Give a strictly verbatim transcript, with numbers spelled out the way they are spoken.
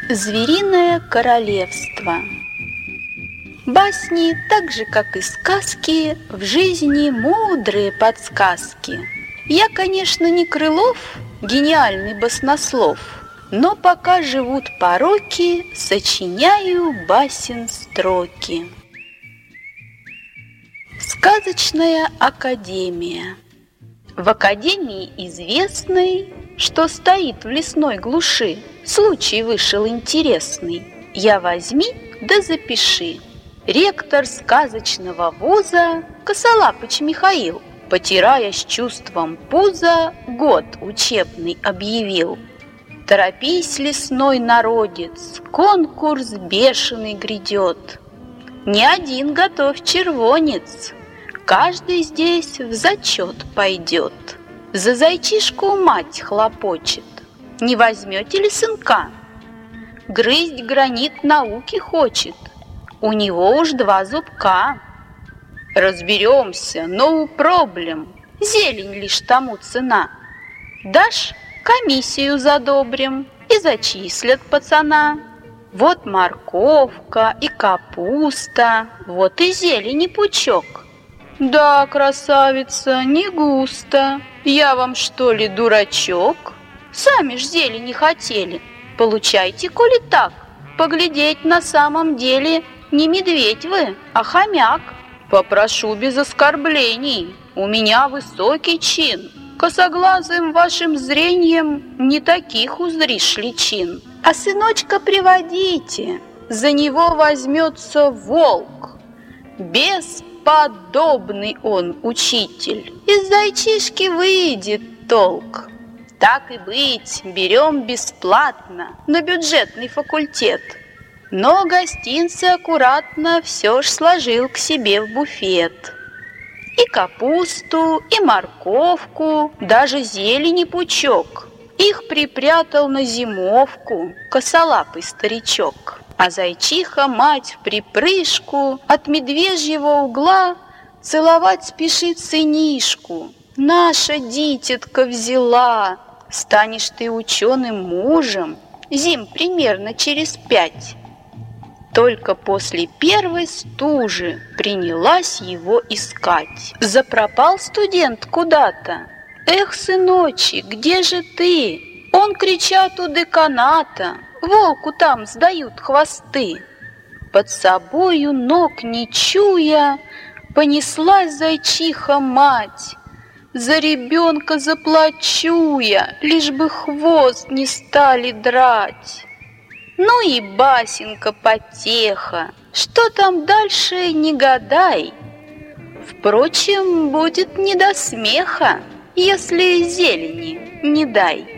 Звериное королевство. Басни, так же как и сказки, в жизни мудрые подсказки. Я, конечно, не Крылов, гениальный баснослов, но пока живут пороки, сочиняю басен строки. Сказочная академия. В академии известной, что стоит в лесной глуши, случай вышел интересный. Я возьми да запиши. Ректор сказочного вуза Косолапыч Михаил, потирая с чувством пуза, год учебный объявил. Торопись, лесной народец, конкурс бешеный грядет. Не один готов червонец, каждый здесь в зачет пойдет. За зайчишку мать хлопочет, не возьмете ли сынка? Грызть гранит науки хочет, у него уж два зубка. Разберемся, no problem, зелень лишь тому цена. Дашь, комиссию задобрим и зачислят пацана. Вот морковка и капуста, вот и зелени пучок. Да, красавица, не густо. Я вам что ли дурачок? Сами ж зелени хотели. Получайте, коли так. Поглядеть на самом деле не медведь вы, а хомяк. Попрошу без оскорблений, у меня высокий чин. Косоглазым вашим зрением не таких узришь личин. А сыночка приводите, за него возьмется волк. Бесподобный он учитель, из зайчишки выйдет толк. Так и быть, берем бесплатно на бюджетный факультет. Но гостинцы аккуратно все ж сложил к себе в буфет. И капусту, и морковку, даже зелени пучок. Их припрятал на зимовку косолапый старичок. А зайчиха мать в припрыжку от медвежьего угла целовать спешит сынишку. Наша дитятка взяла, станешь ты ученым мужем зим примерно через пять. Только после первой стужи принялась его искать. Запропал студент куда-то. Эх, сыночек, где же ты? Он, кричат, у деканата. Волку там сдают хвосты. Под собою ног не чуя, понеслась зайчиха мать. За ребенка заплачу я, лишь бы хвост не стали драть. Ну и басенка потеха, что там дальше не гадай. Впрочем, будет не до смеха, если зелени не дай.